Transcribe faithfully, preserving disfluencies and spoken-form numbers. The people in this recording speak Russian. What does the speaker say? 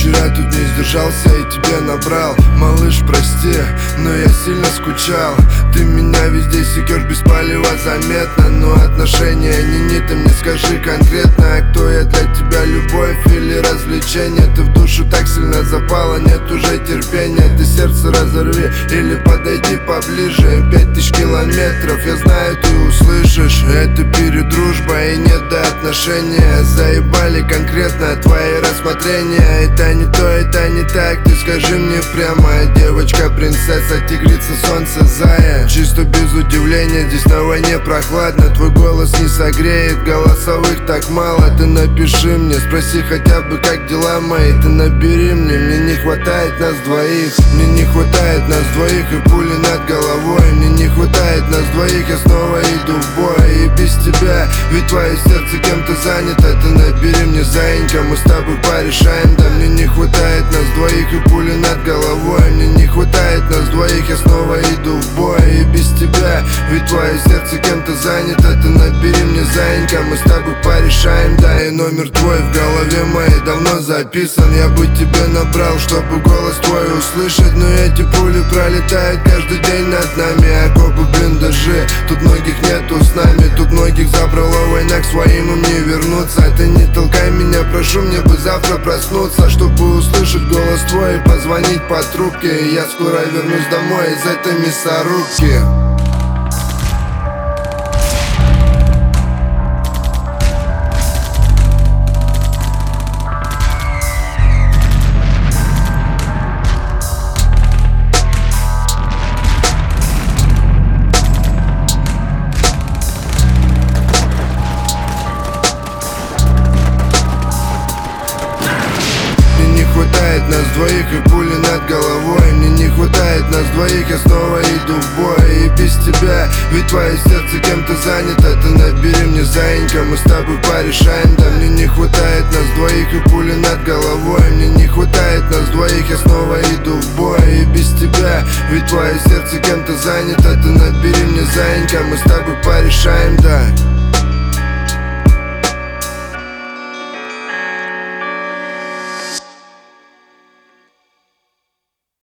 Вчера тут не сдержался и тебе набрал. Малыш, прости, но я сильно скучал. Ты меня везде секешь без палева заметно, но отношения не не ты мне скажи конкретно, а кто я для тебя, любовь или развлечение? Ты в душу так сильно запала, нет уже терпения. Ты сердце разорви или подойди поближе. Пять тысяч километров, я знаю, ты услышишь. Это перед дружбой и нет до отношения. Заебали конкретно твои рассмотрения. Это не то, это не так, ты скажи мне прямо. Девочка, принцесса, тигрица, солнце, зая. Чисто без удивления, здесь на войне прохладно. Твой голос не согреет, голосовых так мало. Ты напиши мне, спроси хотя бы, как дела мои. Ты набери мне, мне не хватает нас двоих. Мне не хватает нас двоих и пули над головой. Мне не хватает нас двоих, я снова иду в бой. И без тебя, ведь твое сердце кем-то занято. Ты набери мне, заинька, мы с тобой порешаем. Да мне не хватает нас двоих и пули над головой. Мне не хватает нас двоих, я снова иду в бой. И без тебя, ведь твое сердце кем-то занято. Ты набери мне, заинька, мы с тобой порешаем. Да, и номер твой в голове моей давно записан. Я бы тебе набрал, чтобы голос твой услышать. Но эти пули пролетают каждый день над нами. Окопы, блиндажи, тут многих нету с нами. Тут многих забрала война, к своим им не вернуться. Ты не толкай меня, прошу, мне бы завтра проснуться, чтобы услышать голос твой и позвонить по трубке. Я скоро вернусь домой из этой мясорубки. Нас двоих и пули над головой. Мне не хватает нас двоих, я снова иду в бой. И без тебя, ведь твое сердце кем-то занято. Ты набери мне, заинька, мы с тобой порешаем. Да мне не хватает нас двоих и пули над головой. Мне не хватает нас двоих, я снова иду в бой. И без тебя, ведь твое сердце кем-то занято. Ты набери мне, заинька, мы с тобой порешаем, да.